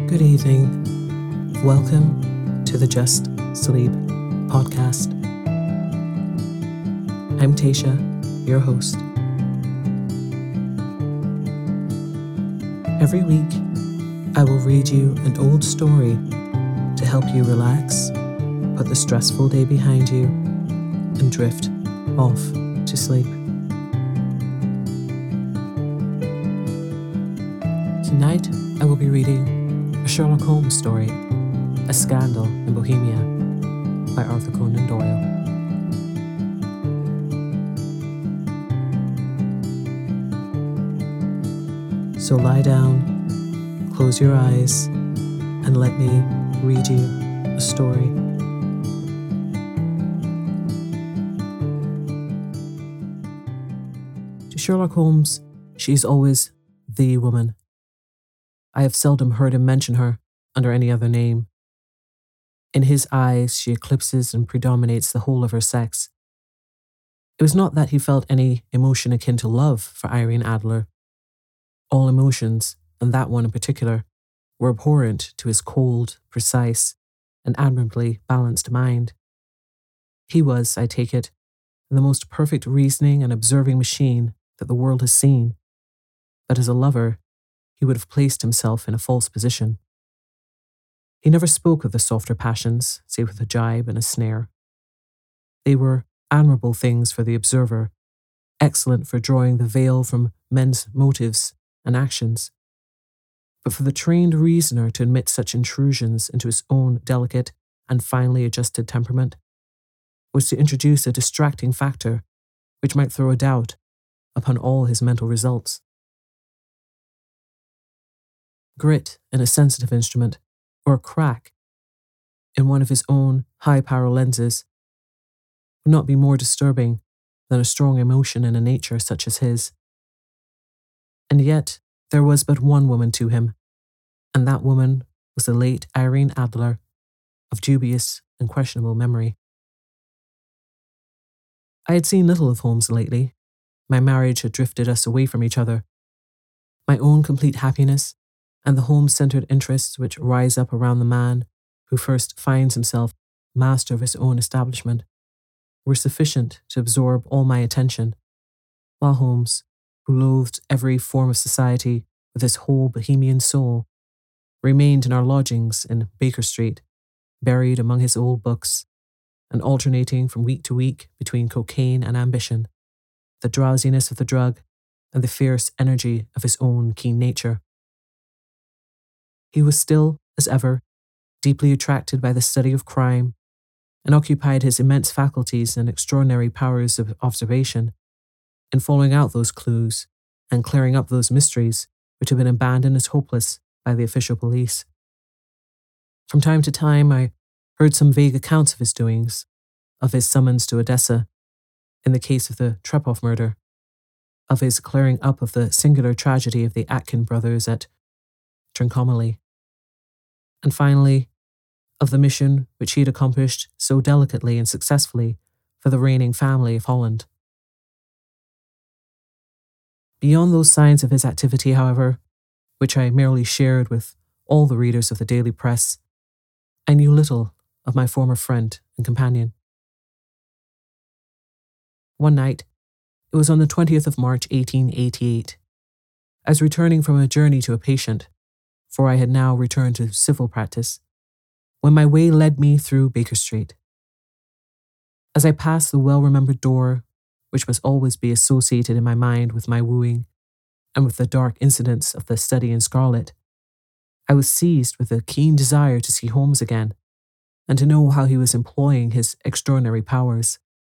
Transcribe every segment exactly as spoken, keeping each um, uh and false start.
Good evening. Welcome to the Just Sleep podcast. I'm Tasha, your host. Every week, I will read you an old story to help you relax, put the stressful day behind you, and drift off to sleep. Tonight, I will be reading a Sherlock Holmes story, A Scandal in Bohemia, by Arthur Conan Doyle. So lie down, close your eyes, and let me read you a story. To Sherlock Holmes, she is always the woman. I have seldom heard him mention her under any other name. In his eyes, she eclipses and predominates the whole of her sex. It was not that he felt any emotion akin to love for Irene Adler. All emotions, and that one in particular, were abhorrent to his cold, precise, and admirably balanced mind. He was, I take it, the most perfect reasoning and observing machine that the world has seen. But as a lover, he would have placed himself in a false position. He never spoke of the softer passions, save with a jibe and a snare. They were admirable things for the observer, excellent for drawing the veil from men's motives and actions. But for the trained reasoner to admit such intrusions into his own delicate and finely adjusted temperament was to introduce a distracting factor which might throw a doubt upon all his mental results. Grit in a sensitive instrument, or a crack in one of his own high-power lenses, would not be more disturbing than a strong emotion in a nature such as his. And yet, there was but one woman to him, and that woman was the late Irene Adler, of dubious and questionable memory. I had seen little of Holmes lately. My marriage had drifted us away from each other. My own complete happiness and the home-centered interests which rise up around the man who first finds himself master of his own establishment were sufficient to absorb all my attention, while Holmes, who loathed every form of society with his whole bohemian soul, remained in our lodgings in Baker Street, buried among his old books, and alternating from week to week between cocaine and ambition, the drowsiness of the drug, and the fierce energy of his own keen nature. He was still, as ever, deeply attracted by the study of crime, and occupied his immense faculties and extraordinary powers of observation in following out those clues and clearing up those mysteries which had been abandoned as hopeless by the official police. From time to time, I heard some vague accounts of his doings, of his summons to Odessa, in the case of the Trepoff murder, of his clearing up of the singular tragedy of the Atkin brothers at Trincomalee, and finally, of the mission which he had accomplished so delicately and successfully for the reigning family of Holland. Beyond those signs of his activity, however, which I merely shared with all the readers of the daily press, I knew little of my former friend and companion. One night, it was on the twentieth of March, eighteen eighty-eight, I was returning from a journey to a patient, for I had now returned to civil practice, when my way led me through Baker Street. As I passed the well-remembered door, which must always be associated in my mind with my wooing, and with the dark incidents of the study in scarlet, I was seized with a keen desire to see Holmes again, and to know how he was employing his extraordinary powers.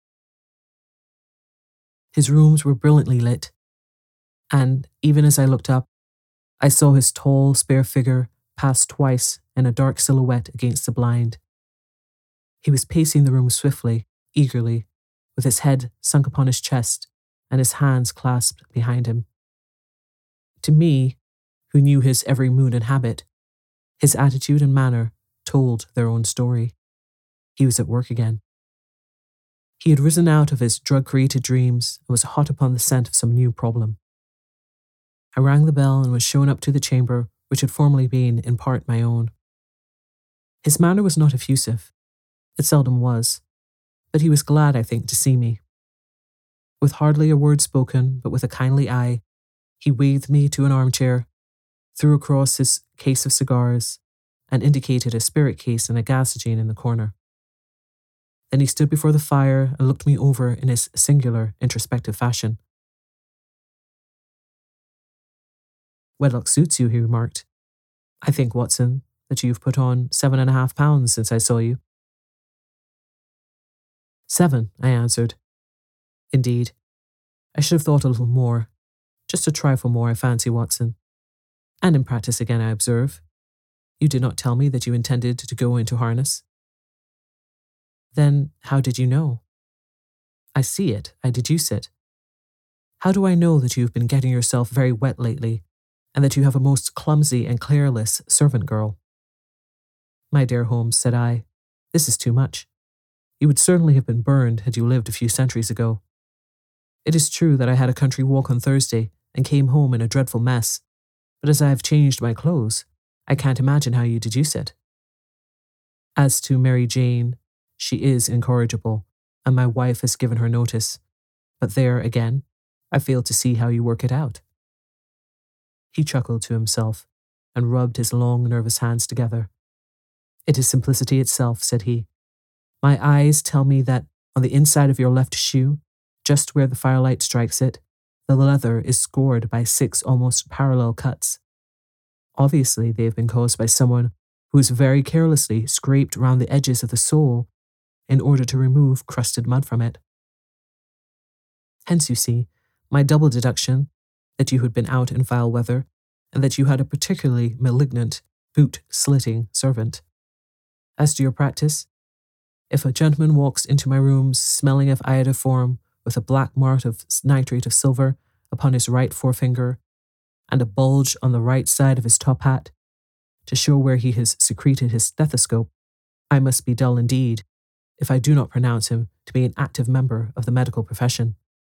His rooms were brilliantly lit, and even as I looked up, I saw his tall, spare figure pass twice in a dark silhouette against the blind. He was pacing the room swiftly, eagerly, with his head sunk upon his chest and his hands clasped behind him. To me, who knew his every mood and habit, his attitude and manner told their own story. He was at work again. He had risen out of his drug-created dreams and was hot upon the scent of some new problem. I rang the bell and was shown up to the chamber which had formerly been in part my own. His manner was not effusive. It seldom was, but he was glad, I think, to see me. With hardly a word spoken, but with a kindly eye, he waved me to an armchair, threw across his case of cigars, and indicated a spirit case and a gasogene in the corner. Then he stood before the fire and looked me over in his singular, introspective fashion. "Wedlock suits you," he remarked. "I think, Watson, that you've put on seven and a half pounds since I saw you." "Seven," I answered. "Indeed. I should have thought a little more. Just a trifle more, I fancy, Watson. And in practice again, I observe. You did not tell me that you intended to go into harness." "Then how did you know?" "I see it. I deduce it. How do I know that you have been getting yourself very wet lately, and that you have a most clumsy and careless servant girl?" "My dear Holmes," said I, "this is too much. You would certainly have been burned had you lived a few centuries ago. It is true that I had a country walk on Thursday and came home in a dreadful mess, but as I have changed my clothes, I can't imagine how you deduce it. As to Mary Jane, she is incorrigible, and my wife has given her notice, but there, again, I fail to see how you work it out." He chuckled to himself and rubbed his long, nervous hands together. "It is simplicity itself," said he. "My eyes tell me that on the inside of your left shoe, just where the firelight strikes it, the leather is scored by six almost parallel cuts. Obviously, they have been caused by someone who has very carelessly scraped round the edges of the sole in order to remove crusted mud from it. Hence, you see, my double deduction that you had been out in foul weather and that you had a particularly malignant, boot-slitting servant. As to your practice, if a gentleman walks into my rooms smelling of iodoform with a black mark of nitrate of silver upon his right forefinger and a bulge on the right side of his top hat to show where he has secreted his stethoscope, I must be dull indeed if I do not pronounce him to be an active member of the medical profession."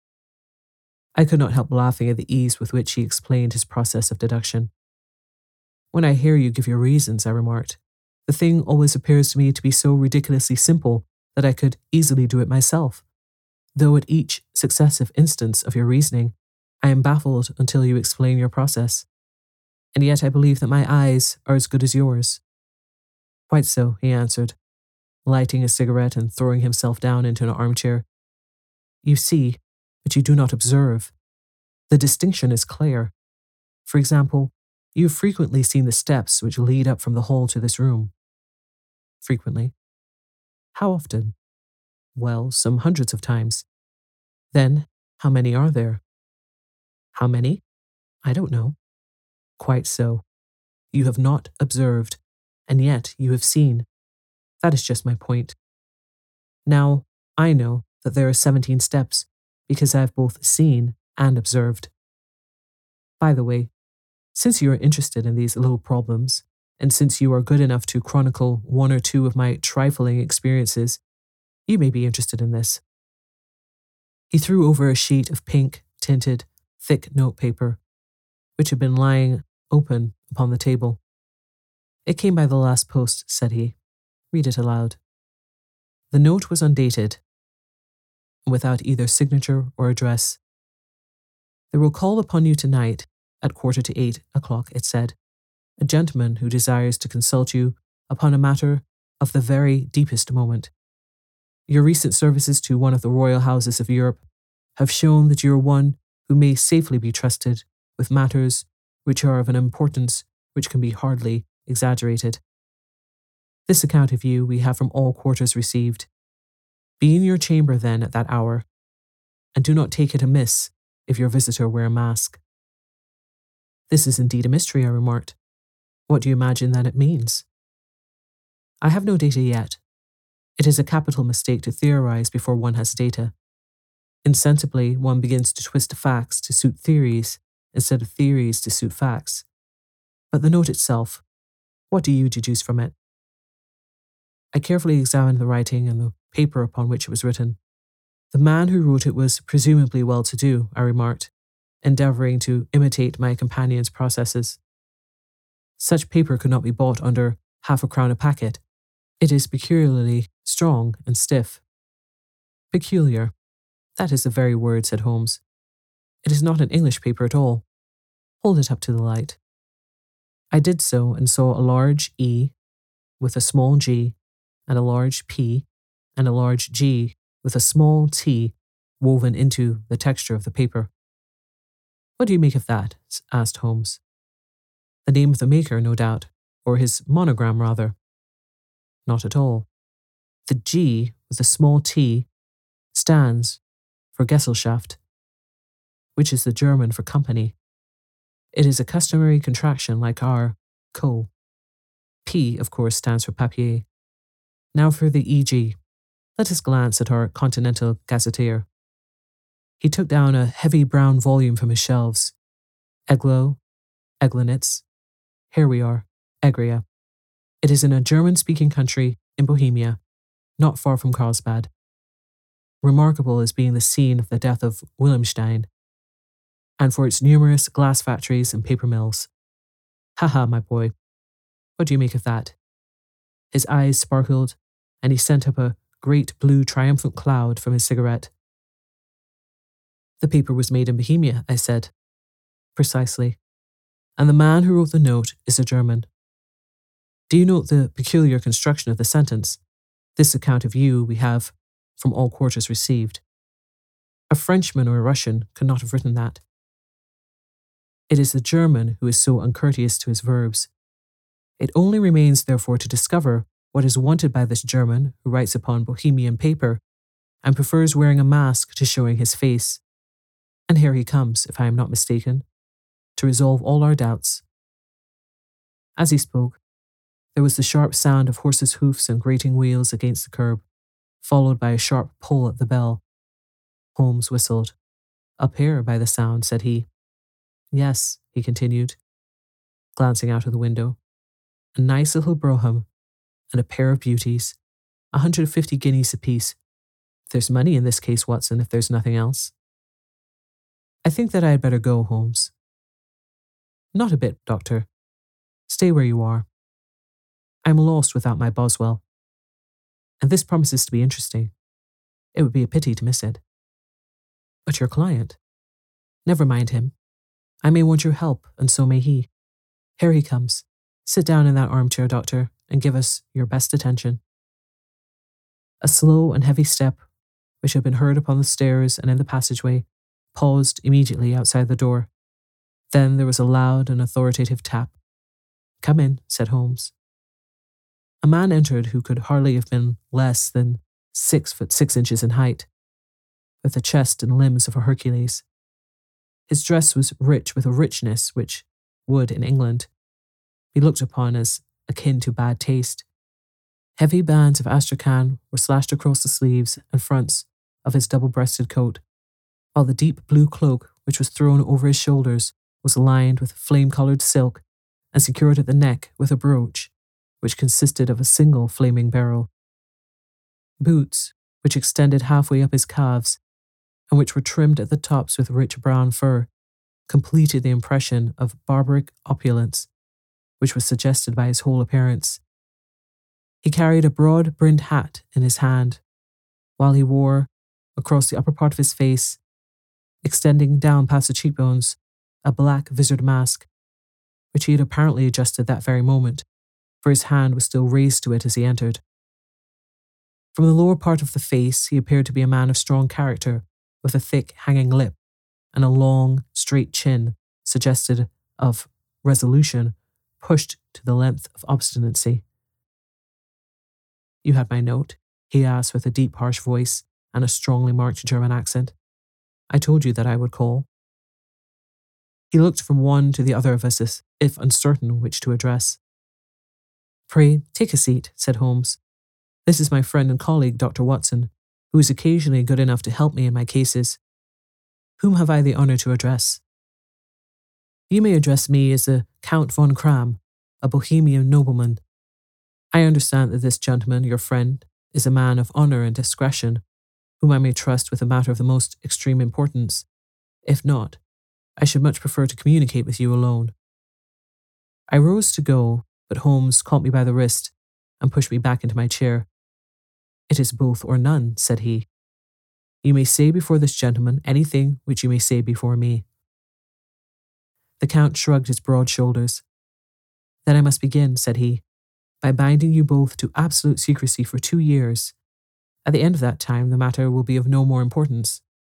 I could not help laughing at the ease with which he explained his process of deduction. "When I hear you give your reasons," I remarked, "the thing always appears to me to be so ridiculously simple that I could easily do it myself, though at each successive instance of your reasoning, I am baffled until you explain your process. And yet I believe that my eyes are as good as yours." "Quite so," he answered, lighting a cigarette and throwing himself down into an armchair. "You see, but you do not observe. The distinction is clear. For example, you have frequently seen the steps which lead up from the hall to this room." "Frequently." "How often?" "Well, some hundreds of times." "Then, how many are there?" "How many? I don't know." "Quite so. You have not observed, and yet you have seen. That is just my point. Now, I know that there are seventeen steps because I have both seen and observed. By the way, since you are interested in these little problems, and since you are good enough to chronicle one or two of my trifling experiences, you may be interested in this." He threw over a sheet of pink-tinted, thick notepaper, which had been lying open upon the table. "It came by the last post," said he. "Read it aloud." The note was undated, and without either signature or address. "There will call upon you tonight at quarter to eight o'clock," it said, "a gentleman who desires to consult you upon a matter of the very deepest moment. Your recent services to one of the royal houses of Europe have shown that you are one who may safely be trusted with matters which are of an importance which can be hardly exaggerated. This account of you we have from all quarters received. Be in your chamber then at that hour, and do not take it amiss if your visitor wear a mask." "This is indeed a mystery," I remarked. "What do you imagine that it means?" "I have no data yet. It is a capital mistake to theorize before one has data. Insensibly, one begins to twist facts to suit theories instead of theories to suit facts. But the note itself, what do you deduce from it?" I carefully examined the writing and the paper upon which it was written. "The man who wrote it was presumably well-to-do," I remarked, endeavouring to imitate my companion's processes. Such paper could not be bought under half a crown a packet. It is peculiarly strong and stiff. Peculiar. That is the very word, said Holmes. It is not an English paper at all. Hold it up to the light. I did so and saw a large E with a small g and a large P and a large G with a small t woven into the texture of the paper. What do you make of that? Asked Holmes. The name of the maker, no doubt, or his monogram rather. Not at all. The G with a small t stands for Gesellschaft, which is the German for company. It is a customary contraction like our co. P, of course, stands for papier. Now for the E G. Let us glance at our Continental Gazetteer. He took down a heavy brown volume from his shelves. Eglo, Eglinitz. Here we are, Egria. It is in a German-speaking country in Bohemia, not far from Carlsbad. Remarkable as being the scene of the death of Wilhelmstein, and for its numerous glass factories and paper mills. Ha ha, my boy. What do you make of that? His eyes sparkled, and he sent up a great blue triumphant cloud from his cigarette. The paper was made in Bohemia, I said. Precisely. And the man who wrote the note is a German. Do you note the peculiar construction of the sentence? This account of you we have from all quarters received. A Frenchman or a Russian could not have written that. It is the German who is so uncourteous to his verbs. It only remains, therefore, to discover what is wanted by this German who writes upon Bohemian paper and prefers wearing a mask to showing his face. And here he comes, if I am not mistaken, to resolve all our doubts. As he spoke, there was the sharp sound of horses' hoofs and grating wheels against the curb, followed by a sharp pull at the bell. Holmes whistled. Up here, by the sound, said he. Yes, he continued, glancing out of the window. A nice little brougham, and a pair of beauties, a hundred and fifty guineas apiece. There's money in this case, Watson, if there's nothing else. I think that I had better go, Holmes. Not a bit, Doctor. Stay where you are. I am lost without my Boswell. And this promises to be interesting. It would be a pity to miss it. But your client? Never mind him. I may want your help, and so may he. Here he comes. Sit down in that armchair, Doctor, and give us your best attention. A slow and heavy step, which had been heard upon the stairs and in the passageway, paused immediately outside the door. Then there was a loud and authoritative tap. Come in, said Holmes. A man entered who could hardly have been less than six foot six inches in height, with the chest and limbs of a Hercules. His dress was rich with a richness which would, in England, be looked upon as akin to bad taste. Heavy bands of astrakhan were slashed across the sleeves and fronts of his double-breasted coat, while the deep blue cloak which was thrown over his shoulders was lined with flame-coloured silk and secured at the neck with a brooch, which consisted of a single flaming beryl. Boots, which extended halfway up his calves, and which were trimmed at the tops with rich brown fur, completed the impression of barbaric opulence, which was suggested by his whole appearance. He carried a broad-brimmed hat in his hand, while he wore, across the upper part of his face, extending down past the cheekbones, a black visored mask, which he had apparently adjusted that very moment, for his hand was still raised to it as he entered. From the lower part of the face, he appeared to be a man of strong character, with a thick, hanging lip, and a long, straight chin, suggested of resolution, pushed to the length of obstinacy. You had my note? He asked with a deep, harsh voice and a strongly marked German accent. I told you that I would call. He looked from one to the other of us as if uncertain which to address. Pray, take a seat, said Holmes. This is my friend and colleague, Doctor Watson, who is occasionally good enough to help me in my cases. Whom have I the honour to address? You may address me as the Count von Kram, a Bohemian nobleman. I understand that this gentleman, your friend, is a man of honour and discretion, whom I may trust with a matter of the most extreme importance. If not, I should much prefer to communicate with you alone. I rose to go, but Holmes caught me by the wrist and pushed me back into my chair. "It is both or none," said he. "You may say before this gentleman anything which you may say before me." The Count shrugged his broad shoulders. "Then I must begin," said he, "by binding you both to absolute secrecy for two years. At the end of that time, the matter will be of no more importance.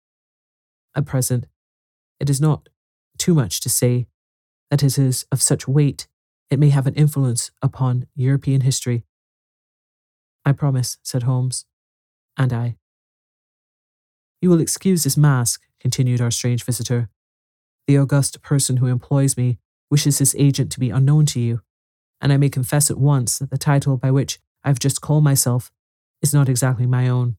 At present, it is not too much to say that it is of such weight it may have an influence upon European history." "I promise," said Holmes. "And I." "You will excuse this mask," continued our strange visitor. "The august person who employs me wishes his agent to be unknown to you, and I may confess at once that the title by which I have just called myself is not exactly my own."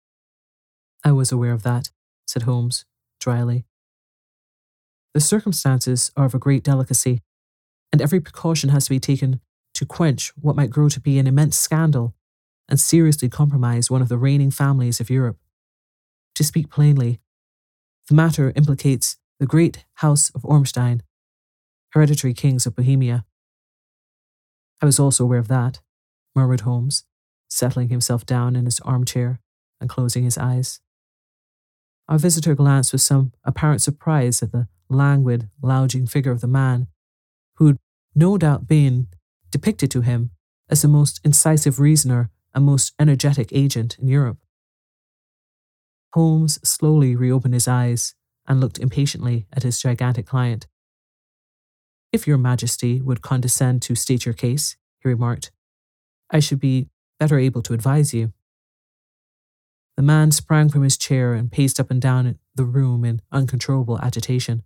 "I was aware of that," said Holmes, dryly. "The circumstances are of a great delicacy, and every precaution has to be taken to quench what might grow to be an immense scandal and seriously compromise one of the reigning families of Europe. To speak plainly, the matter implicates the great House of Ormstein, hereditary kings of Bohemia." "I was also aware of that," murmured Holmes, settling himself down in his armchair and closing his eyes. Our visitor glanced with some apparent surprise at the languid, lounging figure of the man, who had no doubt been depicted to him as the most incisive reasoner and most energetic agent in Europe. Holmes slowly reopened his eyes and looked impatiently at his gigantic client. "If your Majesty would condescend to state your case," he remarked, "I should be better able to advise you." The man sprang from his chair and paced up and down the room in uncontrollable agitation.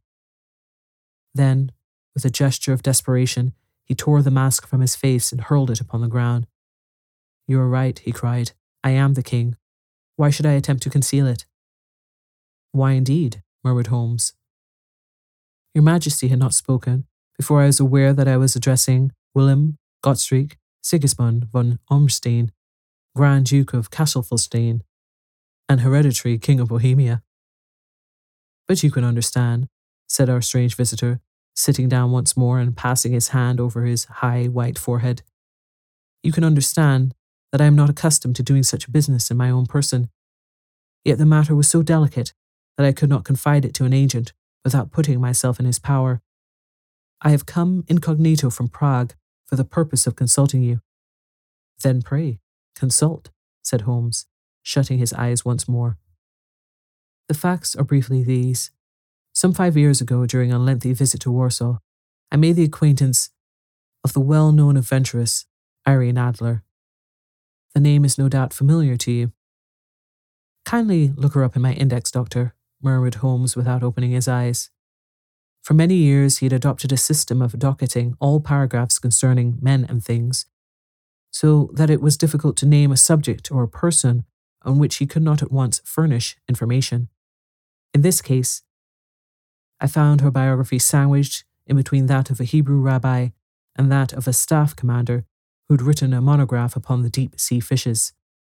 Then, with a gesture of desperation, he tore the mask from his face and hurled it upon the ground. "You are right," he cried. "I am the king. Why should I attempt to conceal it?" "Why indeed?" murmured Holmes. "Your Majesty had not spoken before I was aware that I was addressing Wilhelm Gottschalk Sigismund von Ormstein, Grand Duke of Castelfelstein, and hereditary King of Bohemia." "But you can understand," said our strange visitor, sitting down once more and passing his hand over his high white forehead. "You can understand that I am not accustomed to doing such business in my own person. Yet the matter was so delicate that I could not confide it to an agent without putting myself in his power. I have come incognito from Prague for the purpose of consulting you." "Then pray, consult," said Holmes, shutting his eyes once more. "The facts are briefly these. Some five years ago, during a lengthy visit to Warsaw, I made the acquaintance of the well-known adventuress Irene Adler. The name is no doubt familiar to you." "Kindly look her up in my index, Doctor," murmured Holmes without opening his eyes. For many years he had adopted a system of docketing all paragraphs concerning men and things, so that it was difficult to name a subject or a person on which he could not at once furnish information. In this case, I found her biography sandwiched in between that of a Hebrew rabbi and that of a staff commander who had written a monograph upon the deep-sea fishes.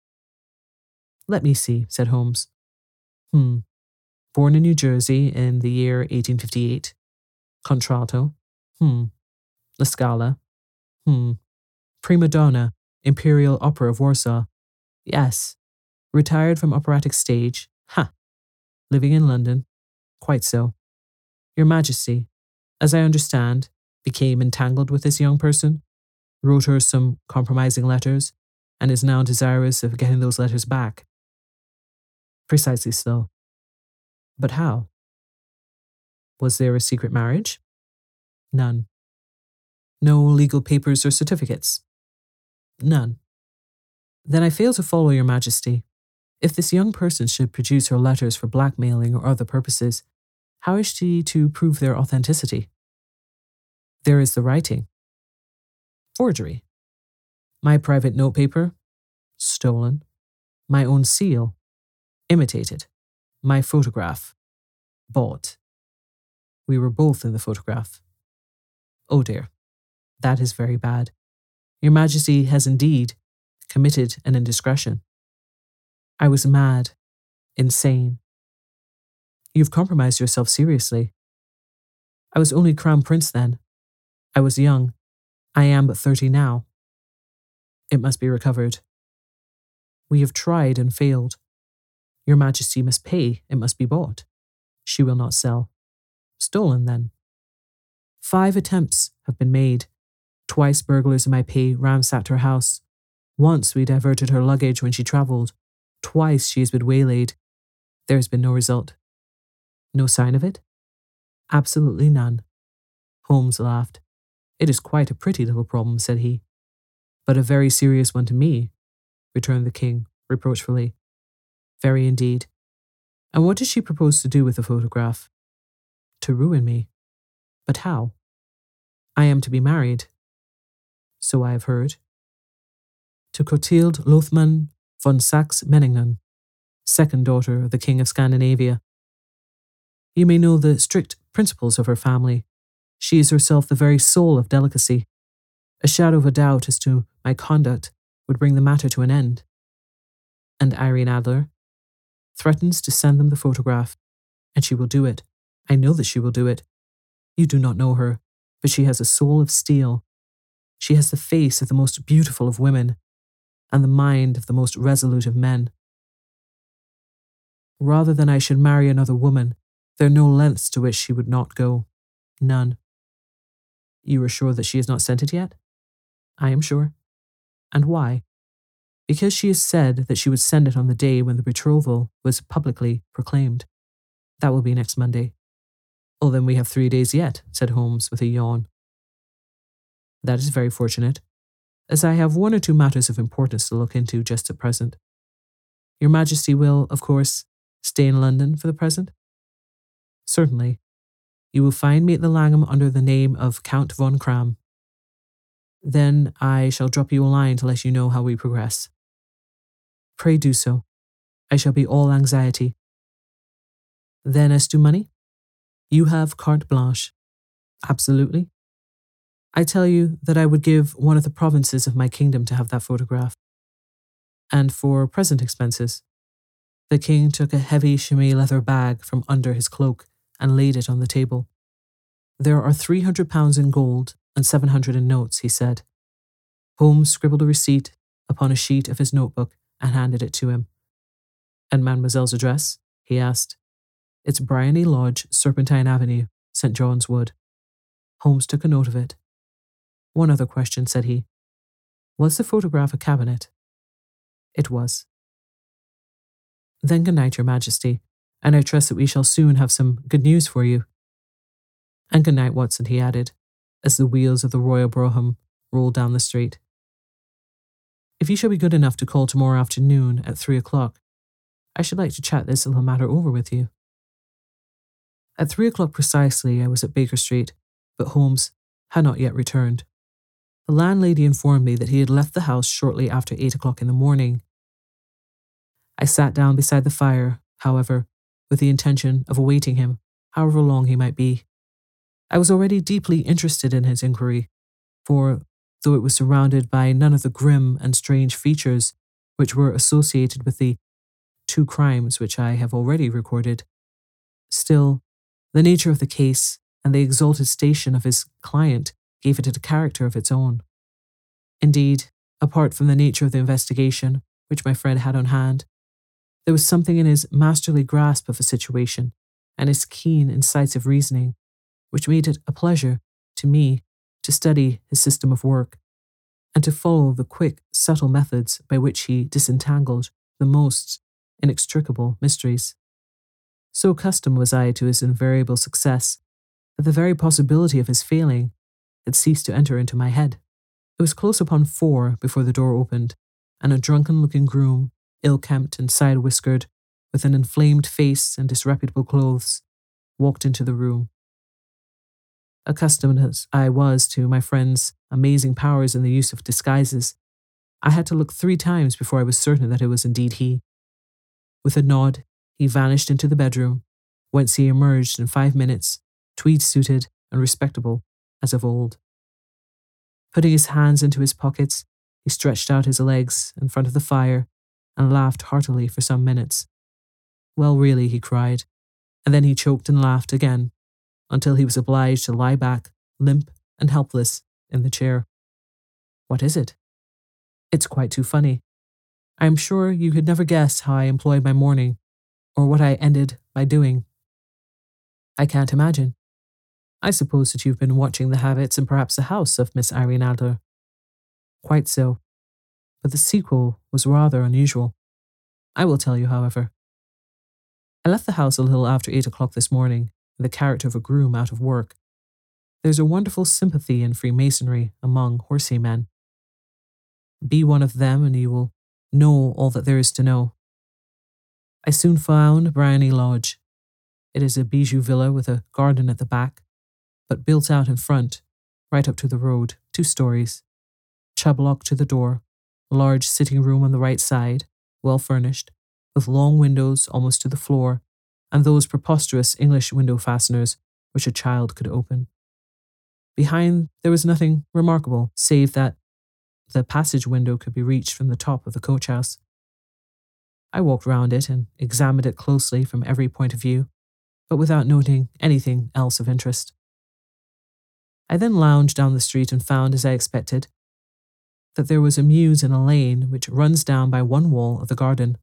"Let me see," said Holmes. Hmm. Born in New Jersey in the year eighteen fifty-eight. Contralto. Hmm. La Scala. Hmm. Prima donna, Imperial Opera of Warsaw. Yes. Retired from operatic stage. Ha. Living in London. Quite so. Your Majesty, as I understand, became entangled with this young person, wrote her some compromising letters, and is now desirous of getting those letters back. Precisely so. But how? Was there a secret marriage? None. No legal papers or certificates? None. Then I fail to follow, Your Majesty. If this young person should produce her letters for blackmailing or other purposes, how is she to prove their authenticity? There is the writing. Forgery. My private notepaper? Stolen. My own seal? Imitated. My photograph? Bought. We were both in the photograph. Oh dear, that is very bad. Your Majesty has indeed committed an indiscretion. I was mad, insane. You've compromised yourself seriously. I was only Crown Prince then. I was young. I am but thirty now. It must be recovered. We have tried and failed. Your Majesty must pay, it must be bought. She will not sell. Stolen, then. Five attempts have been made. Twice burglars in my pay ransacked her house. Once we diverted her luggage when she travelled. Twice she has been waylaid. There has been no result. No sign of it? Absolutely none. Holmes laughed. It is quite a pretty little problem, said he. But a very serious one to me, returned the king reproachfully. Very indeed. And what does she propose to do with the photograph? To ruin me. But how? I am to be married. So I have heard. To Clotilde Lothman von Saxe-Meiningen, second daughter of the King of Scandinavia. You may know the strict principles of her family. She is herself the very soul of delicacy. A shadow of a doubt as to my conduct would bring the matter to an end. And Irene Adler threatens to send them the photograph, and she will do it. I know that she will do it. You do not know her, but she has a soul of steel. She has the face of the most beautiful of women, and the mind of the most resolute of men. Rather than I should marry another woman, there are no lengths to which she would not go. None. You are sure that she has not sent it yet? I am sure. And why? Because she has said that she would send it on the day when the betrothal was publicly proclaimed. That will be next Monday. Oh, then we have three days yet, said Holmes with a yawn. That is very fortunate, as I have one or two matters of importance to look into just at present. Your Majesty will, of course, stay in London for the present? Certainly. You will find me at the Langham under the name of Count von Cram. Then I shall drop you a line to let you know how we progress. Pray do so. I shall be all anxiety. Then as to money? You have carte blanche. Absolutely. I tell you that I would give one of the provinces of my kingdom to have that photograph. And for present expenses, the king took a heavy chamois leather bag from under his cloak and laid it on the table. There are three hundred pounds in gold and seven hundred in notes, he said. Holmes scribbled a receipt upon a sheet of his notebook and handed it to him. And Mademoiselle's address? He asked. It's Briony Lodge, Serpentine Avenue, Saint John's Wood. Holmes took a note of it. One other question, said he. Was the photograph a cabinet? It was. Then good night, Your Majesty, and I trust that we shall soon have some good news for you. And good night, Watson, he added, as the wheels of the Royal Brougham rolled down the street. If you shall be good enough to call tomorrow afternoon at three o'clock, I should like to chat this little matter over with you. At three o'clock precisely, I was at Baker Street, but Holmes had not yet returned. The landlady informed me that he had left the house shortly after eight o'clock in the morning. I sat down beside the fire, however, with the intention of awaiting him, however long he might be. I was already deeply interested in his inquiry, for, though it was surrounded by none of the grim and strange features which were associated with the two crimes which I have already recorded, still, the nature of the case and the exalted station of his client gave it a character of its own. Indeed, apart from the nature of the investigation which my friend had on hand, there was something in his masterly grasp of a situation and his keen, incisive reasoning which made it a pleasure to me to study his system of work and to follow the quick, subtle methods by which he disentangled the most inextricable mysteries. So accustomed was I to his invariable success that the very possibility of his failing had ceased to enter into my head. It was close upon four before the door opened, and a drunken-looking groom, ill-kempt and side-whiskered, with an inflamed face and disreputable clothes, walked into the room. Accustomed as I was to my friend's amazing powers in the use of disguises, I had to look three times before I was certain that it was indeed he. With a nod, he vanished into the bedroom, whence he emerged in five minutes, tweed-suited and respectable as of old. Putting his hands into his pockets, he stretched out his legs in front of the fire and laughed heartily for some minutes. Well, really, he cried, and then he choked and laughed again, until he was obliged to lie back, limp and helpless in the chair. What is it? It's quite too funny. I am sure you could never guess how I employed my morning, or what I ended by doing. I can't imagine. I suppose that you've been watching the habits and perhaps the house of Miss Irene Adler. Quite so. But the sequel was rather unusual. I will tell you, however. I left the house a little after eight o'clock this morning, in the character of a groom out of work. There's a wonderful sympathy in Freemasonry among horsey men. Be one of them and you will know all that there is to know. I soon found Briony Lodge. It is a bijou villa with a garden at the back, but built out in front, right up to the road, two stories. Chublock to the door, a large sitting room on the right side, well furnished, with long windows almost to the floor, and those preposterous English window fasteners which a child could open. Behind there was nothing remarkable, save that the passage window could be reached from the top of the coach house. I walked round it and examined it closely from every point of view, but without noting anything else of interest. I then lounged down the street and found, as I expected, that there was a mews in a lane which runs down by one wall of the garden.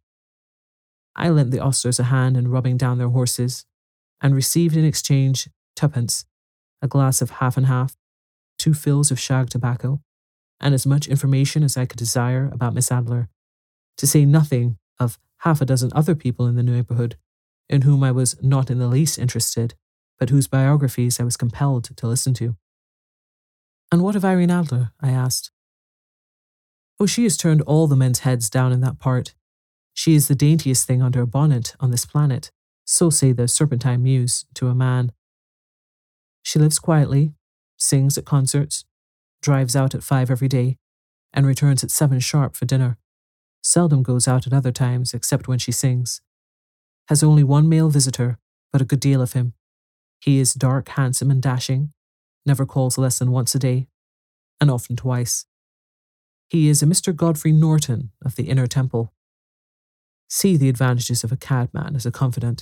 I lent the ostlers a hand in rubbing down their horses, and received in exchange twopence, a glass of half and half, two fills of shag tobacco, and as much information as I could desire about Miss Adler, to say nothing of half a dozen other people in the neighbourhood, in whom I was not in the least interested, but whose biographies I was compelled to listen to. And what of Irene Adler? I asked. Oh, she has turned all the men's heads down in that part. She is the daintiest thing under a bonnet on this planet, so say the Serpentine Mews to a man. She lives quietly, sings at concerts, drives out at five every day, and returns at seven sharp for dinner. Seldom goes out at other times except when she sings. Has only one male visitor, but a good deal of him. He is dark, handsome, and dashing, never calls less than once a day, and often twice. He is a Mister Godfrey Norton of the Inner Temple. See the advantages of a cabman as a confidant.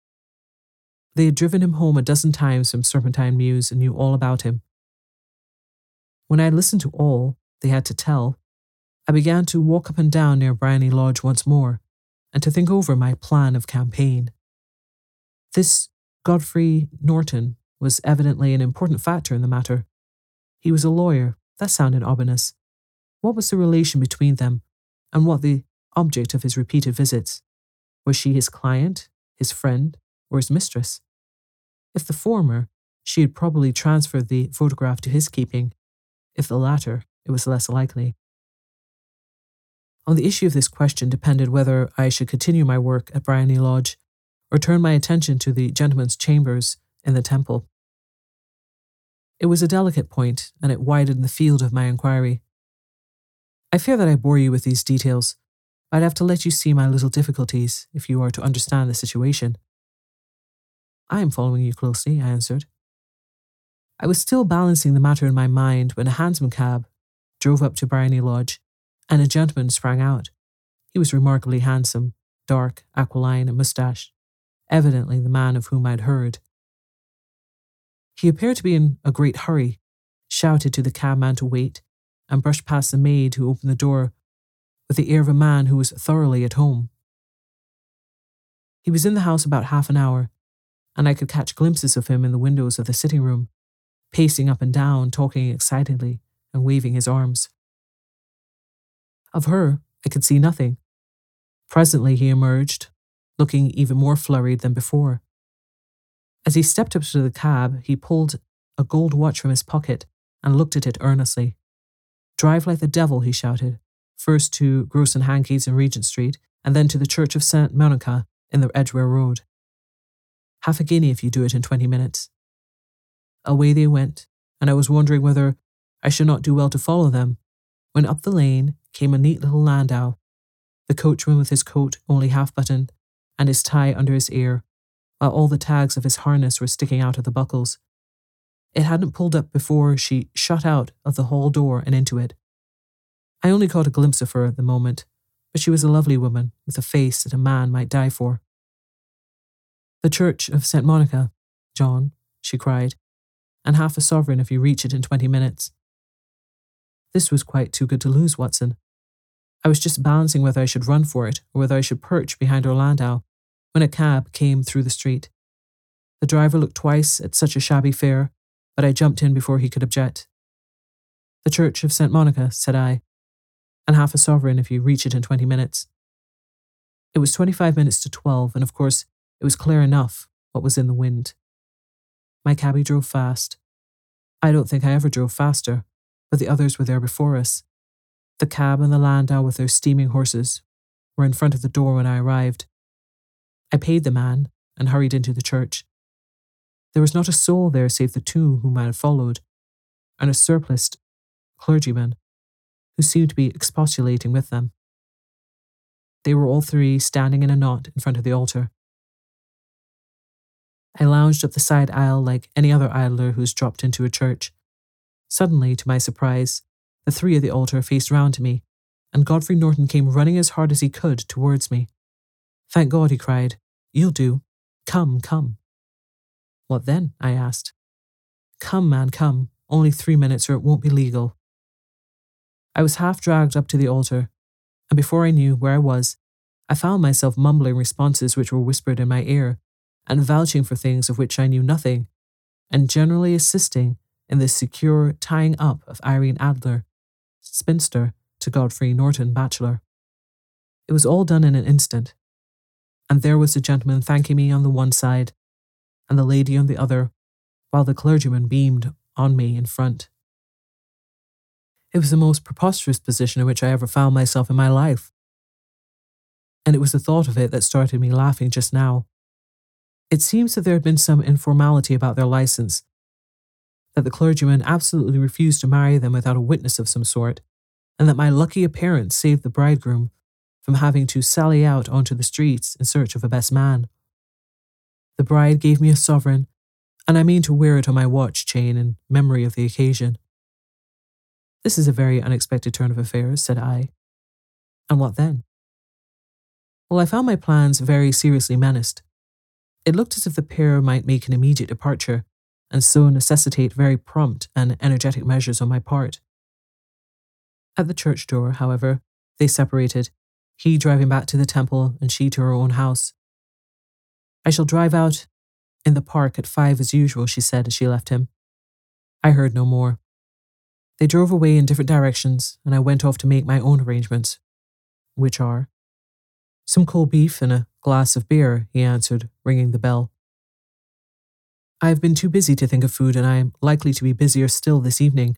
They had driven him home a dozen times from Serpentine Mews and knew all about him. When I had listened to all they had to tell, I began to walk up and down near Briony Lodge once more, and to think over my plan of campaign. This Godfrey Norton was evidently an important factor in the matter. He was a lawyer. That sounded ominous. What was the relation between them, and what the object of his repeated visits? Was she his client, his friend, or his mistress? If the former, she had probably transferred the photograph to his keeping. If the latter, it was less likely. On the issue of this question depended whether I should continue my work at Briony Lodge, or turn my attention to the gentlemen's chambers in the Temple. It was a delicate point, and it widened the field of my inquiry. I fear that I bore you with these details, but I'd have to let you see my little difficulties if you are to understand the situation. I am following you closely, I answered. I was still balancing the matter in my mind when a hansom cab drove up to Briony Lodge, and a gentleman sprang out. He was remarkably handsome, dark, aquiline, and moustached, evidently the man of whom I'd heard. He appeared to be in a great hurry, shouted to the cabman to wait, and brushed past the maid who opened the door with the air of a man who was thoroughly at home. He was in the house about half an hour, and I could catch glimpses of him in the windows of the sitting room, pacing up and down, talking excitedly, and waving his arms. Of her, I could see nothing. Presently he emerged, looking even more flurried than before. As he stepped up to the cab, he pulled a gold watch from his pocket and looked at it earnestly. Drive like the devil, he shouted, first to Gross and Hankey's in Regent Street, and then to the Church of Saint Monica in the Edgware Road. Half a guinea if you do it in twenty minutes. Away they went, and I was wondering whether I should not do well to follow them, when up the lane came a neat little landau, the coachman with his coat only half buttoned, and his tie under his ear, while all the tags of his harness were sticking out of the buckles. It hadn't pulled up before she shot out of the hall door and into it. I only caught a glimpse of her at the moment, but she was a lovely woman with a face that a man might die for. "The Church of Saint Monica, John," she cried, and half a sovereign if you reach it in twenty minutes. This was quite too good to lose, Watson. I was just balancing whether I should run for it or whether I should perch behind our landau when a cab came through the street. The driver looked twice at such a shabby fare, but I jumped in before he could object. The Church of Saint Monica, said I, and half a sovereign if you reach it in twenty minutes. It was twenty-five minutes to twelve, and of course it was clear enough what was in the wind. My cabby drove fast. I don't think I ever drove faster, but the others were there before us. The cab and the landau with their steaming horses were in front of the door when I arrived. I paid the man and hurried into the church. There was not a soul there save the two whom I had followed, and a surpliced clergyman who seemed to be expostulating with them. They were all three standing in a knot in front of the altar. I lounged up the side aisle like any other idler who's dropped into a church. Suddenly, to my surprise, the three at the altar faced round to me, and Godfrey Norton came running as hard as he could towards me. "Thank God," he cried. "You'll do. Come, come." "What then?" I asked. "Come, man, come. Only three minutes or it won't be legal." I was half dragged up to the altar, and before I knew where I was, I found myself mumbling responses which were whispered in my ear, and vouching for things of which I knew nothing, and generally assisting in the secure tying up of Irene Adler, spinster, to Godfrey Norton, bachelor. It was all done in an instant, and there was the gentleman thanking me on the one side, and the lady on the other, while the clergyman beamed on me in front. It was the most preposterous position in which I ever found myself in my life, and it was the thought of it that started me laughing just now. It seems that there had been some informality about their license, that the clergyman absolutely refused to marry them without a witness of some sort, and that my lucky appearance saved the bridegroom from having to sally out onto the streets in search of a best man. The bride gave me a sovereign, and I mean to wear it on my watch chain in memory of the occasion. "This is a very unexpected turn of affairs," said I. "And what then?" Well, I found my plans very seriously menaced. It looked as if the pair might make an immediate departure, and so necessitate very prompt and energetic measures on my part. At the church door, however, they separated, he driving back to the temple and she to her own house. "I shall drive out in the park at five as usual," she said as she left him. I heard no more. They drove away in different directions, and I went off to make my own arrangements, which are some cold beef and a glass of beer, he answered, ringing the bell. "I have been too busy to think of food, and I am likely to be busier still this evening.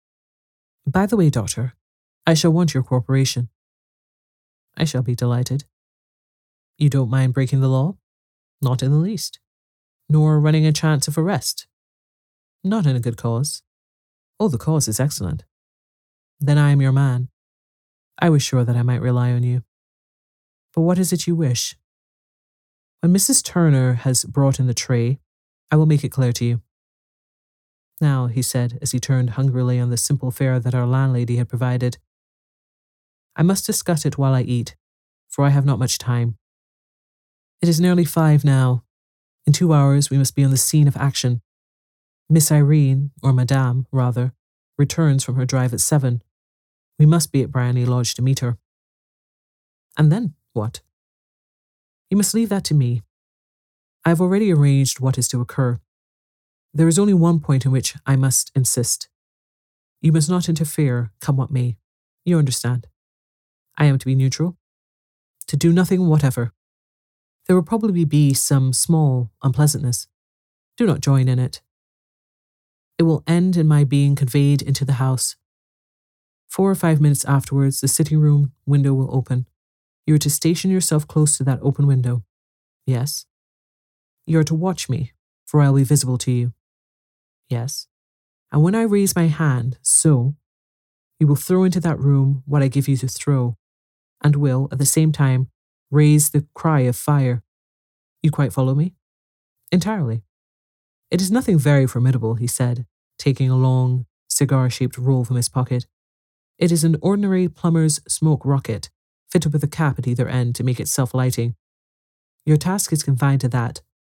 By the way, Doctor, I shall want your cooperation." "I shall be delighted." "You don't mind breaking the law?" "Not in the least." "Nor running a chance of arrest?" "Not in a good cause." "Oh, the cause is excellent." "Then I am your man. I was sure that I might rely on you. But what is it you wish?" "When Missus Turner has brought in the tray, I will make it clear to you." "Now," he said as he turned hungrily on the simple fare that our landlady had provided, "I must discuss it while I eat, for I have not much time. It is nearly five now. In two hours we must be on the scene of action. Miss Irene, or Madame, rather, returns from her drive at seven. We must be at Briony Lodge to meet her." "And then what?" "You must leave that to me. I have already arranged what is to occur. There is only one point in which I must insist. You must not interfere, come what may. You understand. I am to be neutral, to do nothing whatever. There will probably be some small unpleasantness. Do not join in it. It will end in my being conveyed into the house. Four or five minutes afterwards, the sitting room window will open. You are to station yourself close to that open window. Yes. You are to watch me, for I will be visible to you. Yes. And when I raise my hand, so, you will throw into that room what I give you to throw, and will, at the same time, raise the cry of fire. You quite follow me?" "Entirely." "It is nothing very formidable," he said, taking a long, cigar-shaped roll from his pocket. "It is an ordinary plumber's smoke rocket, fitted with a cap at either end to make it self-lighting. Your task is confined to that.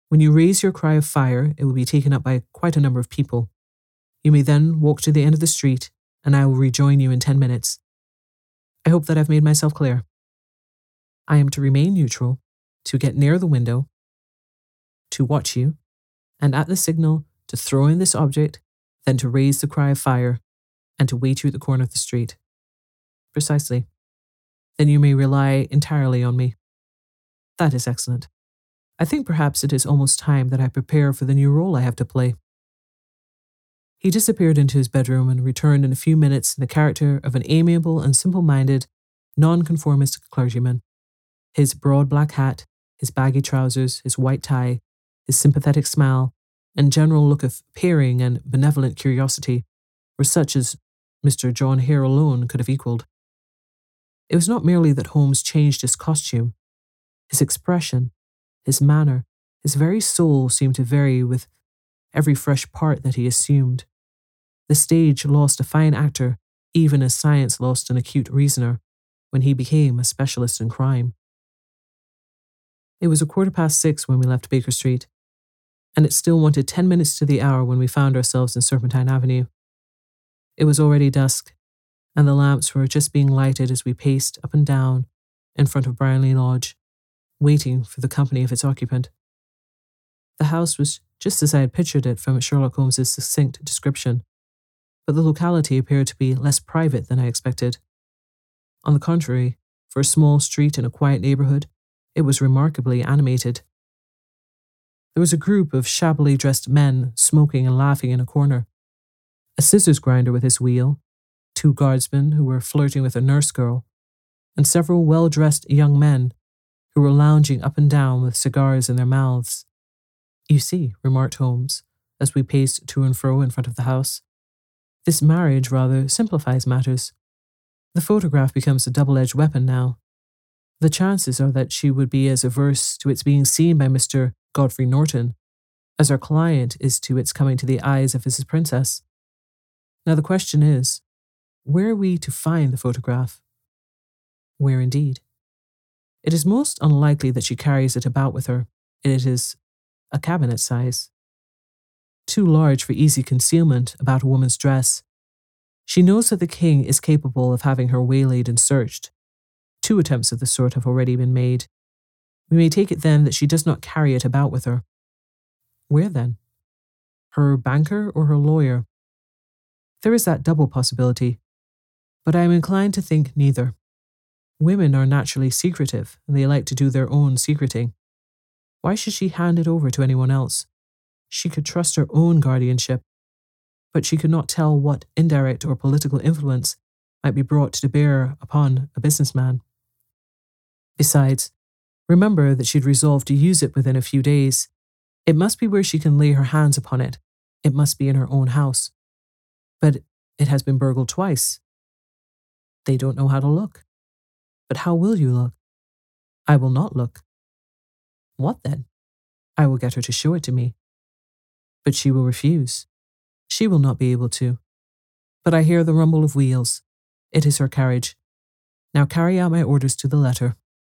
When you raise your cry of fire, it will be taken up by quite a number of people. You may then walk to the end of the street, and I will rejoin you in ten minutes. I hope that I've made myself clear. I am to remain neutral, to get near the window, to watch you, and at the signal to throw in this object, then to raise the cry of fire, and to wait you at the corner of the street. Precisely. Then you may rely entirely on me. That is excellent. I think perhaps it is almost time that I prepare for the new role I have to play. He disappeared into his bedroom and returned in a few minutes in the character of an amiable and simple-minded, nonconformist clergyman. His broad black hat, his baggy trousers, his white tie, his sympathetic smile, and general look of peering and benevolent curiosity were such as Mister John Hare alone could have equalled. It was not merely that Holmes changed his costume. His expression, his manner, his very soul seemed to vary with every fresh part that he assumed. The stage lost a fine actor, even as science lost an acute reasoner, when he became a specialist in crime. It was a quarter past six when we left Baker Street, and it still wanted ten minutes to the hour when we found ourselves in Serpentine Avenue. It was already dusk, and the lamps were just being lighted as we paced up and down in front of Briarley Lodge, waiting for the company of its occupant. The house was just as I had pictured it from Sherlock Holmes's succinct description, but the locality appeared to be less private than I expected. On the contrary, for a small street in a quiet neighbourhood, it was remarkably animated. There was a group of shabbily dressed men smoking and laughing in a corner, a scissors grinder with his wheel, two guardsmen who were flirting with a nurse girl, and several well-dressed young men who were lounging up and down with cigars in their mouths. "You see," remarked Holmes, as we paced to and fro in front of the house, "this marriage rather simplifies matters. The photograph becomes a double-edged weapon now. The chances are that she would be as averse to its being seen by Mister Godfrey Norton as our client is to its coming to the eyes of his princess. Now the question is, where are we to find the photograph? Where indeed? It is most unlikely that she carries it about with her. It is a cabinet size. Too large for easy concealment about a woman's dress. She knows that the king is capable of having her waylaid and searched. Two attempts of the sort have already been made. We may take it then that she does not carry it about with her. Where then? Her banker or her lawyer? There is that double possibility, but I am inclined to think neither. Women are naturally secretive, and they like to do their own secreting. Why should she hand it over to anyone else? She could trust her own guardianship, but she could not tell what indirect or political influence might be brought to bear upon a businessman. Besides, remember that she'd resolved to use it within a few days. It must be where she can lay her hands upon it. It must be in her own house. But it has been burgled twice. They don't know how to look. But how will you look? I will not look. What then? I will get her to show it to me. But she will refuse. She will not be able to. But I hear the rumble of wheels. It is her carriage. Now carry out my orders to the letter.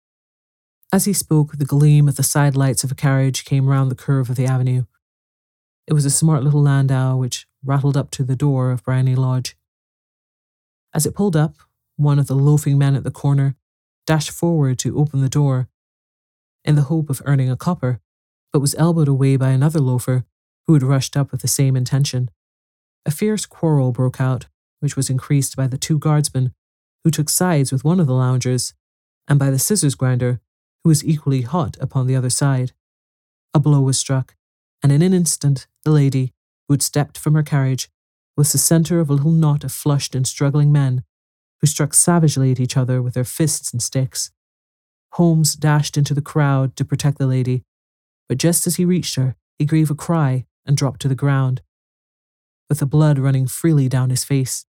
As he spoke, the gleam of the side lights of a carriage came round the curve of the avenue. It was a smart little landau which rattled up to the door of Briarley Lodge. As it pulled up, one of the loafing men at the corner dashed forward to open the door, in the hope of earning a copper, but was elbowed away by another loafer who had rushed up with the same intention. A fierce quarrel broke out, which was increased by the two guardsmen who took sides with one of the loungers, and by the scissors grinder, who was equally hot upon the other side. A blow was struck, and in an instant the lady, who had stepped from her carriage, was the centre of a little knot of flushed and struggling men, who struck savagely at each other with their fists and sticks. Holmes dashed into the crowd to protect the lady, but just as he reached her, he gave a cry and dropped to the ground, with the blood running freely down his face.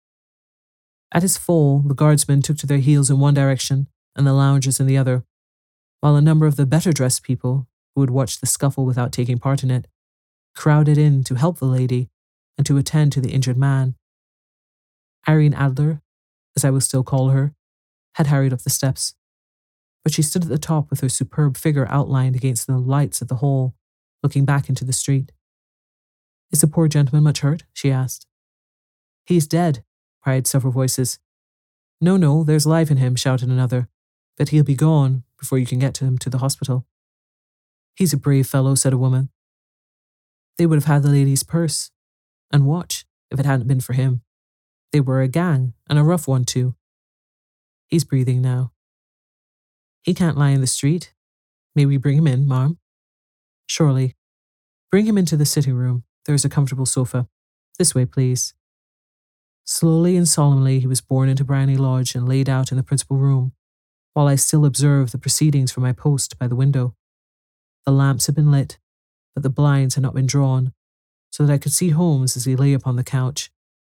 At his fall, the guardsmen took to their heels in one direction and the loungers in the other, while a number of the better-dressed people, who had watched the scuffle without taking part in it, crowded in to help the lady and to attend to the injured man. Irene Adler, as I will still call her, had hurried up the steps, but she stood at the top with her superb figure outlined against the lights of the hall, looking back into the street. "Is the poor gentleman much hurt?" she asked. "He's dead," cried several voices. "No, no, there's life in him," shouted another, "but he'll be gone before you can get to him to the hospital." "He's a brave fellow," said a woman. "They would have had the lady's purse and watch if it hadn't been for him. They were a gang, and a rough one too. He's breathing now. He can't lie in the street. May we bring him in, ma'am?" "Surely. Bring him into the sitting room. There is a comfortable sofa. This way, please." Slowly and solemnly he was borne into Brownie Lodge and laid out in the principal room, while I still observed the proceedings from my post by the window. The lamps had been lit, but the blinds had not been drawn, so that I could see Holmes as he lay upon the couch.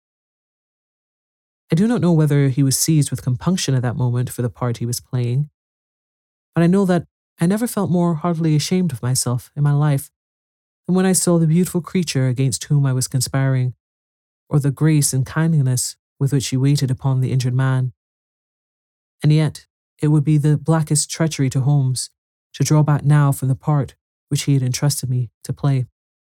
I do not know whether he was seized with compunction at that moment for the part he was playing, but I know that I never felt more heartily ashamed of myself in my life than when I saw the beautiful creature against whom I was conspiring, or the grace and kindliness with which she waited upon the injured man. And yet it would be the blackest treachery to Holmes to draw back now from the part which he had entrusted me to play.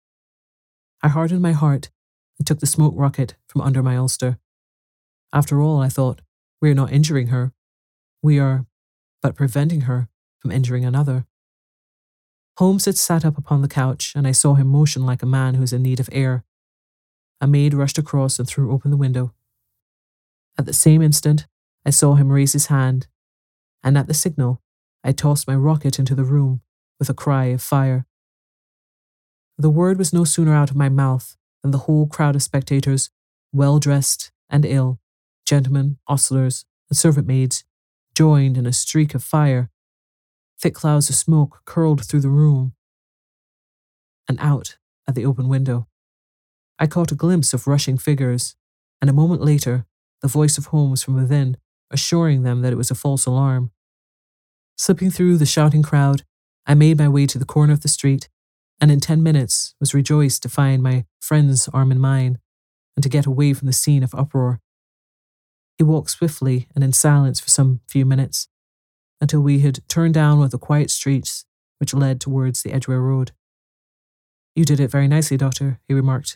I hardened my heart and took the smoke rocket from under my ulster. After all, I thought, we are not injuring her. We are but preventing her from injuring another. Holmes had sat up upon the couch, and I saw him motion like a man who is in need of air. A maid rushed across and threw open the window. At the same instant, I saw him raise his hand, and at the signal, I tossed my rocket into the room with a cry of fire. The word was no sooner out of my mouth than the whole crowd of spectators, well-dressed and ill, gentlemen, ostlers, and servant-maids, joined in a streak of fire. Thick clouds of smoke curled through the room and out at the open window. I caught a glimpse of rushing figures, and a moment later, the voice of Holmes from within, assuring them that it was a false alarm. Slipping through the shouting crowd, I made my way to the corner of the street, and in ten minutes was rejoiced to find my friend's arm in mine, and to get away from the scene of uproar. He walked swiftly and in silence for some few minutes, until we had turned down one of the quiet streets which led towards the Edgware Road. "You did it very nicely, Doctor," he remarked.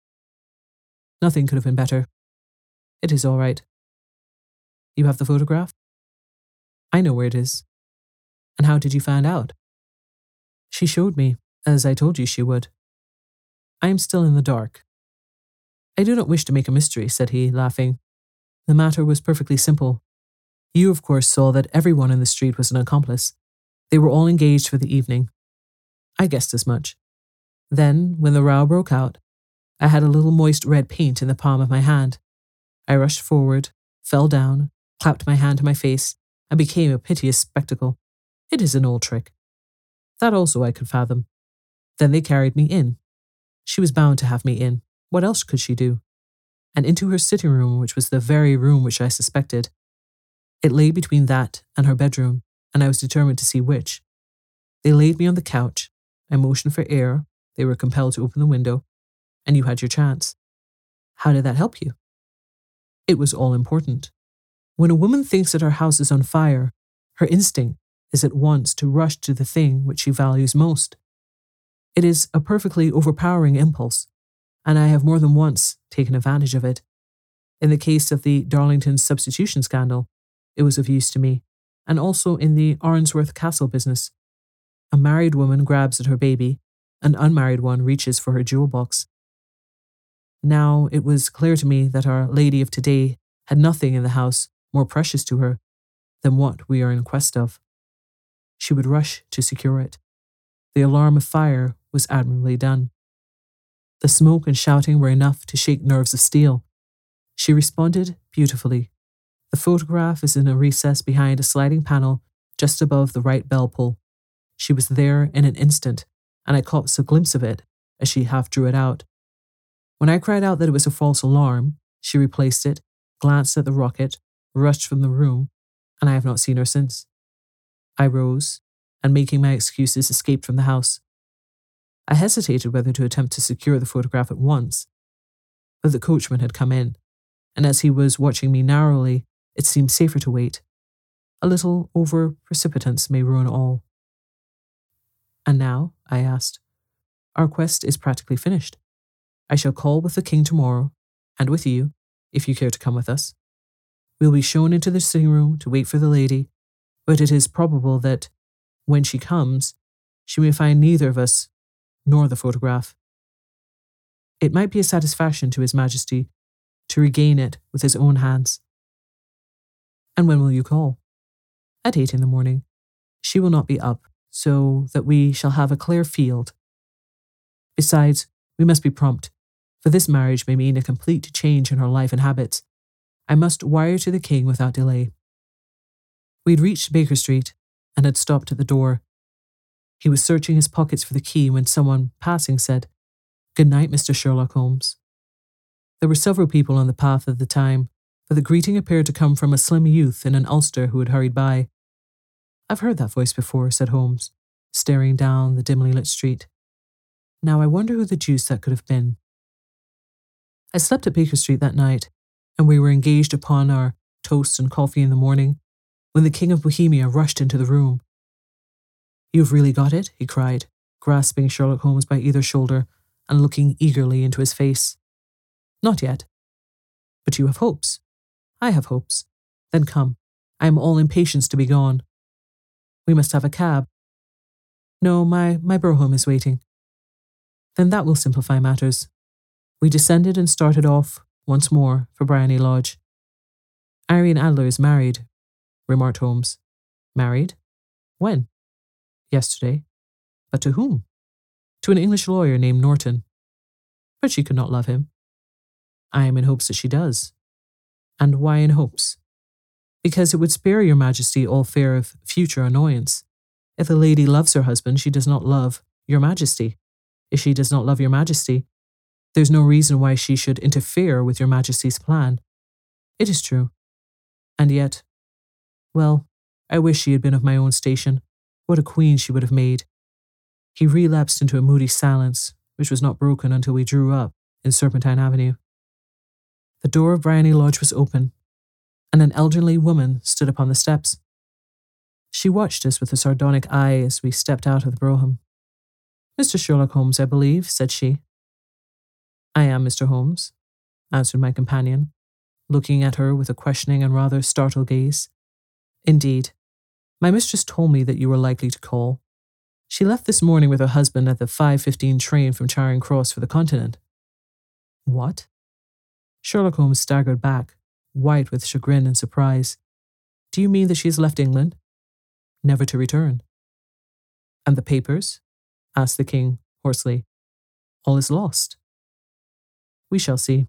"Nothing could have been better. It is all right. You have the photograph?" "I know where it is." "And how did you find out?" "She showed me, as I told you she would." "I am still in the dark." "I do not wish to make a mystery," said he, laughing. "The matter was perfectly simple. You, of course, saw that everyone in the street was an accomplice. They were all engaged for the evening. I guessed as much. Then, when the row broke out, I had a little moist red paint in the palm of my hand. I rushed forward, fell down, clapped my hand to my face, and became a piteous spectacle. It is an old trick. That also I could fathom. Then they carried me in. She was bound to have me in. What else could she do? And into her sitting room, which was the very room which I suspected. It lay between that and her bedroom, and I was determined to see which. They laid me on the couch. I motioned for air. They were compelled to open the window, and you had your chance. How did that help you? It was all important. When a woman thinks that her house is on fire, her instinct is at once to rush to the thing which she values most. It is a perfectly overpowering impulse, and I have more than once taken advantage of it. In the case of the Darlington substitution scandal, it was of use to me, and also in the Arnsworth Castle business. A married woman grabs at her baby, an unmarried one reaches for her jewel box. Now it was clear to me that Our Lady of today had nothing in the house more precious to her than what we are in quest of. She would rush to secure it. The alarm of fire was admirably done. The smoke and shouting were enough to shake nerves of steel. She responded beautifully. The photograph is in a recess behind a sliding panel just above the right bell pull. She was there in an instant, and I caught a glimpse of it as she half drew it out. When I cried out that it was a false alarm, she replaced it, glanced at the rocket, rushed from the room, and I have not seen her since. I rose, and making my excuses, escaped from the house. I hesitated whether to attempt to secure the photograph at once, but the coachman had come in, and as he was watching me narrowly, it seemed safer to wait. A little over-precipitance may ruin all. "And now?" I asked. Our quest is practically finished. I shall call with the king tomorrow, and with you, if you care to come with us. We'll be shown into the sitting room to wait for the lady, but it is probable that, when she comes, she may find neither of us nor the photograph. It might be a satisfaction to His Majesty to regain it with his own hands. And when will you call? At eight in the morning. She will not be up, so that we shall have a clear field. Besides, we must be prompt, for this marriage may mean a complete change in her life and habits. I must wire to the king without delay. We had reached Baker Street and had stopped at the door. He was searching his pockets for the key when someone, passing, said, "Good night, Mister Sherlock Holmes." There were several people on the path at the time, but the greeting appeared to come from a slim youth in an ulster who had hurried by. "I've heard that voice before," said Holmes, staring down the dimly lit street. "Now I wonder who the deuce that could have been." I slept at Baker Street that night, and we were engaged upon our toast and coffee in the morning, when the King of Bohemia rushed into the room. "You've really got it?" he cried, grasping Sherlock Holmes by either shoulder and looking eagerly into his face. "Not yet." "But you have hopes." "I have hopes." "Then come. I am all impatience to be gone." "We must have a cab." "No, my, my brougham is waiting." "Then that will simplify matters." We descended and started off once more for Briony Lodge. "Irene Adler is married," remarked Holmes. "Married? When?" "Yesterday." "But to whom?" "To an English lawyer named Norton." "But she could not love him." "I am in hopes that she does." "And why in hopes?" "Because it would spare your Majesty all fear of future annoyance. If a lady loves her husband, she does not love your Majesty. If she does not love your Majesty, there's no reason why she should interfere with your Majesty's plan." "It is true. And yet, well, I wish she had been of my own station. What a queen she would have made." He relapsed into a moody silence, which was not broken until we drew up in Serpentine Avenue. The door of Briony Lodge was open, and an elderly woman stood upon the steps. She watched us with a sardonic eye as we stepped out of the brougham. "Mister Sherlock Holmes, I believe," said she. "I am Mister Holmes," answered my companion, looking at her with a questioning and rather startled gaze. "Indeed. My mistress told me that you were likely to call. She left this morning with her husband at the five fifteen train from Charing Cross for the Continent." "What?" Sherlock Holmes staggered back, white with chagrin and surprise. "Do you mean that she has left England?" "Never to return." "And the papers?" asked the king hoarsely. "All is lost." "We shall see."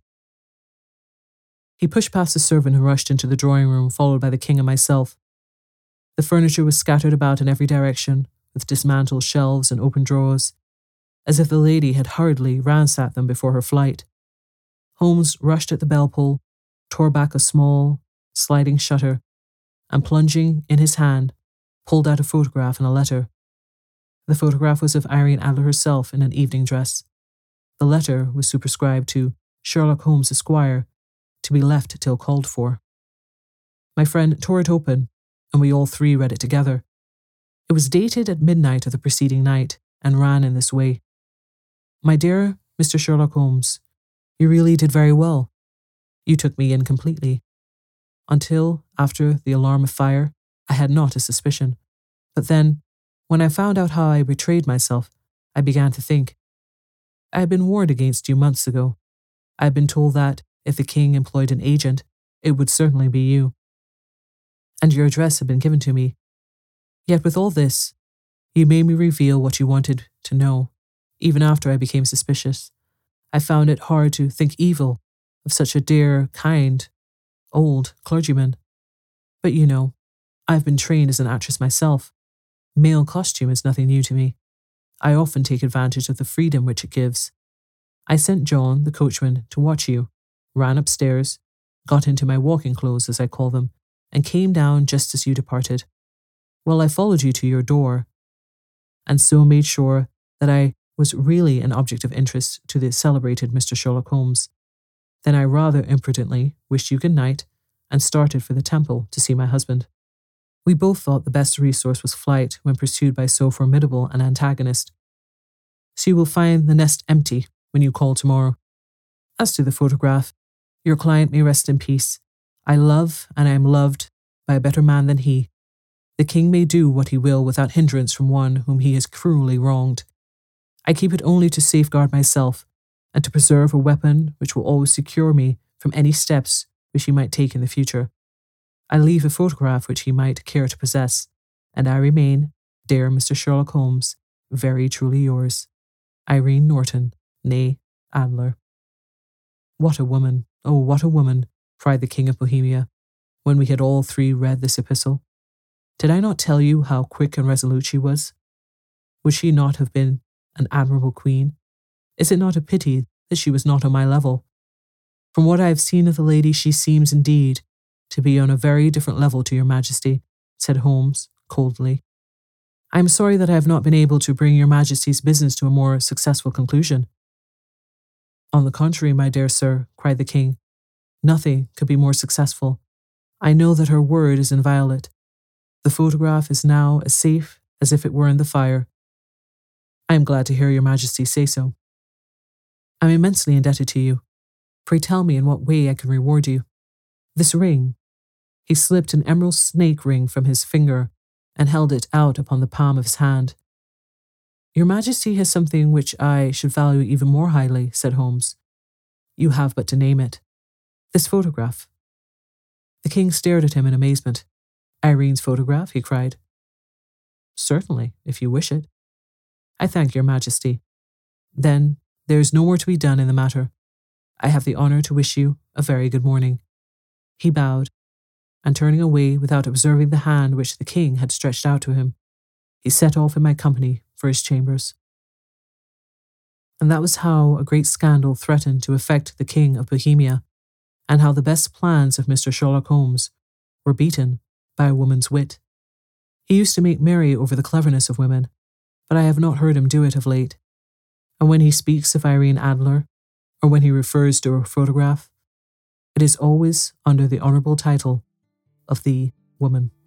He pushed past the servant and rushed into the drawing room, followed by the king and myself. The furniture was scattered about in every direction, with dismantled shelves and open drawers, as if the lady had hurriedly ransacked them before her flight. Holmes rushed at the bell-pull, tore back a small, sliding shutter, and plunging in his hand, pulled out a photograph and a letter. The photograph was of Irene Adler herself in an evening dress. The letter was superscribed to Sherlock Holmes, Esquire, to be left till called for. My friend tore it open, and we all three read it together. It was dated at midnight of the preceding night, and ran in this way. "My dear Mister Sherlock Holmes, you really did very well. You took me in completely. Until, after the alarm of fire, I had not a suspicion. But then, when I found out how I betrayed myself, I began to think. I had been warned against you months ago. I had been told that, if the king employed an agent, it would certainly be you. And your address had been given to me. Yet with all this, you made me reveal what you wanted to know, even after I became suspicious. I found it hard to think evil of such a dear, kind, old clergyman. But you know, I've been trained as an actress myself. Male costume is nothing new to me. I often take advantage of the freedom which it gives. I sent John, the coachman, to watch you, ran upstairs, got into my walking clothes, as I call them, and came down just as you departed. Well, I followed you to your door, and so made sure that I was really an object of interest to the celebrated Mister Sherlock Holmes. Then I rather imprudently wished you good night and started for the Temple to see my husband. We both thought the best resource was flight when pursued by so formidable an antagonist. so you will find the nest empty when you call tomorrow. As to the photograph, your client may rest in peace. I love and I am loved by a better man than he. The king may do what he will without hindrance from one whom he has cruelly wronged. I keep it only to safeguard myself and to preserve a weapon which will always secure me from any steps which he might take in the future. I leave a photograph which he might care to possess, and I remain, dear Mister Sherlock Holmes, very truly yours, Irene Norton, née Adler. What a woman, oh, what a woman, cried the King of Bohemia, when we had all three read this epistle. Did I not tell you how quick and resolute she was? Would she not have been an admirable queen? Is it not a pity that she was not on my level? From what I have seen of the lady, she seems indeed to be on a very different level to your Majesty, said Holmes coldly. I am sorry that I have not been able to bring your Majesty's business to a more successful conclusion. On the contrary, my dear sir, cried the king, nothing could be more successful. I know that her word is inviolate. The photograph is now as safe as if it were in the fire. I am glad to hear your Majesty say so. I am immensely indebted to you. Pray tell me in what way I can reward you. This ring. He slipped an emerald snake ring from his finger and held it out upon the palm of his hand. Your Majesty has something which I should value even more highly, said Holmes. You have but to name it. This photograph. The king stared at him in amazement. Irene's photograph, he cried. Certainly, if you wish it. I thank your Majesty. Then there is no more to be done in the matter. I have the honour to wish you a very good morning. He bowed, and turning away without observing the hand which the king had stretched out to him, he set off in my company for his chambers. And that was how a great scandal threatened to affect the King of Bohemia, and how the best plans of Mister Sherlock Holmes were beaten by a woman's wit. He used to make merry over the cleverness of women, but I have not heard him do it of late. And when he speaks of Irene Adler, or when he refers to her photograph, it is always under the honourable title of the woman.